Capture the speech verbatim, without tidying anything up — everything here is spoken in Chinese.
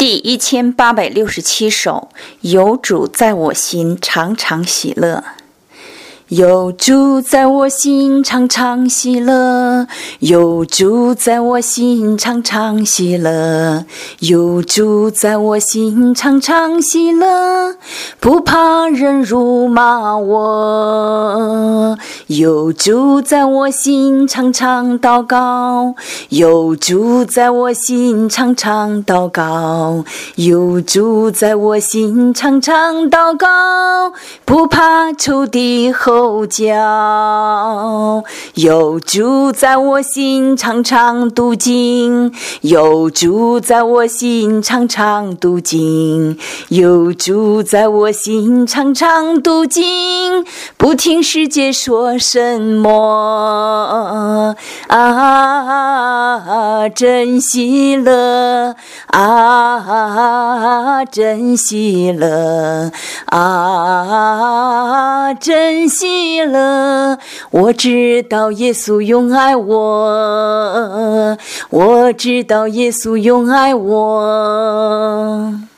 第一千八百六十七首，有主在我心，常常喜乐。有主在我心，常常喜乐。有主在我心，常常喜乐。有主在我心，常常喜乐。不怕人辱骂我。有主在我心，常常祷告。有主在我心，常常祷告。有主在我心，常常祷告。不怕仇敌吼叫，有主在我心，常常读经。有主在我心，常常读经。有主在我心，常常读经。不听世界说什么啊，真喜乐啊，真喜乐啊，真喜乐。我知道耶稣永爱我，我知道耶稣永爱我。